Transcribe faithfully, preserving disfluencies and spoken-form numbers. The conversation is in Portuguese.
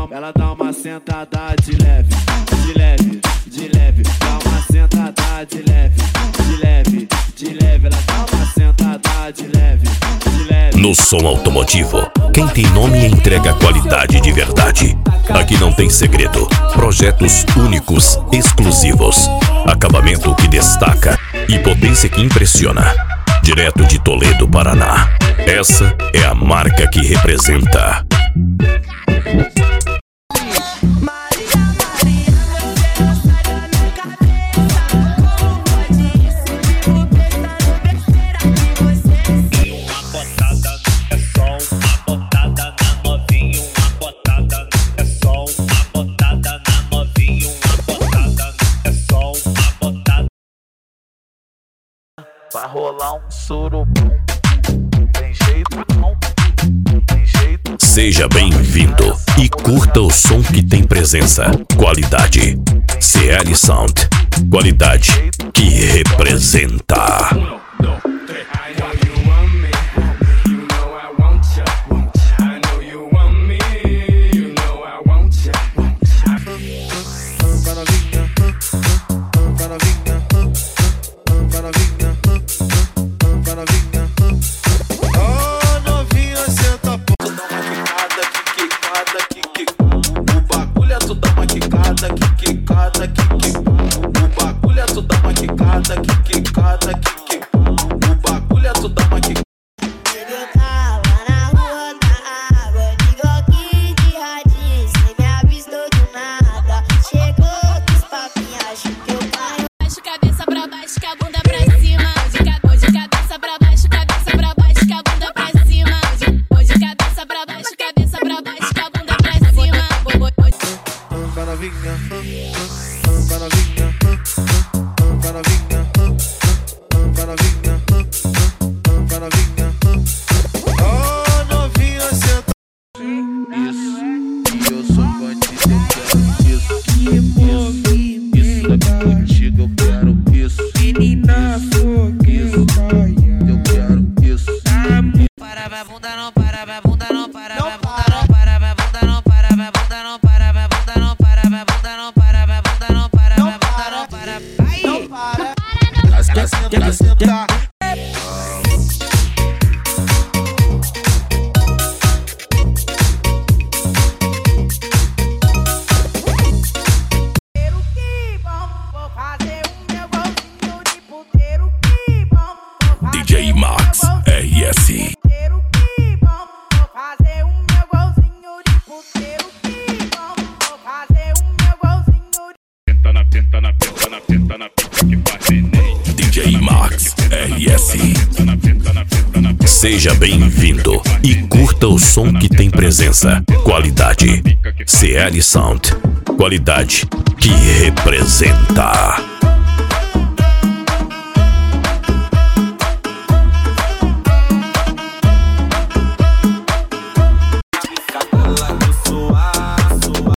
ela dá uma sentada de leve, de leve, de leve. Dá uma sentada de leve, de leve, de leve. Ela dá uma sentada de leve, de leve. No som automotivo, quem tem nome entrega qualidade de verdade. Aqui não tem segredo, projetos únicos, exclusivos, acabamento que destaca e potência que impressiona. Direto de Toledo, Paraná, essa é a marca que representa. Vai rolar um surubum, tem jeito não, tem jeito. Seja bem-vindo e curta o som que tem presença, qualidade. C L Sound, qualidade que representa. D J Max R S. D J Max R S. Seja bem-vindo e curta o som que tem presença, qualidade. C L Sound, qualidade que representa.